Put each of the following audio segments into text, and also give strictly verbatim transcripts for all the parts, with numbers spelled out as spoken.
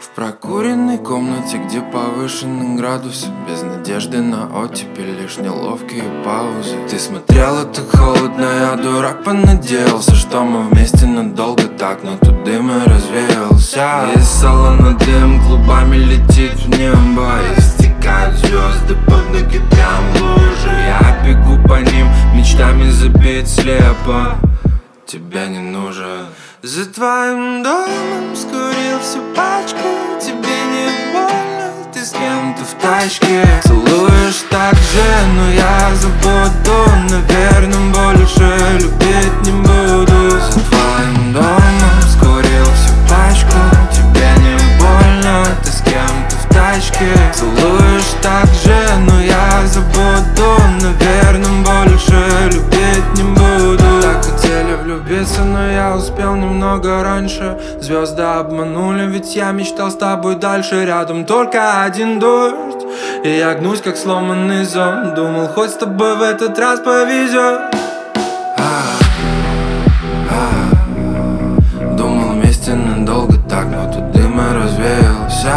В прокуренной комнате, где повышенный градус, без надежды на оттепель, лишь неловкие паузы. Ты смотрела так холодно, я дурак понадеялся, что мы вместе надолго так, но тут дым и развеялся. Из салона дым клубами летит в небо, и стекают звезды под ноги прям в лужи. Я бегу по ним, мечтами забит слепо, тебя не нужен. За твоим домом скурил всю пачку, тебе не больно, ты с кем-то в тачке. Целуешь так же, но я забуду, наверное, больше любить не буду. За твоим домом скурил всю пачку, тебе не больно, ты с кем-то в тачке. Целуешь так же, но я забуду, наверное, больше любить не буду. Так хотели влюбиться, но я успел немного раньше. Звезды обманули, ведь я мечтал с тобой дальше. Рядом только один дождь, и я гнусь, как сломанный зонт. Думал, хоть с тобой в этот раз повезет. а, а, Думал, вместе надолго так, но тут дым и развеялся.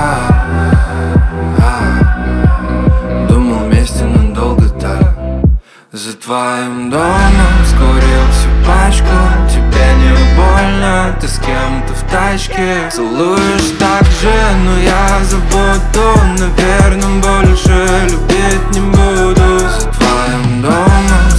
а, Думал, вместе надолго так. За твоим домом скурил всю пачку, тебе не больно, ты с кем-то в тачке. Целуешь так же, но я забуду, наверное, больше любить не буду. За твоим домом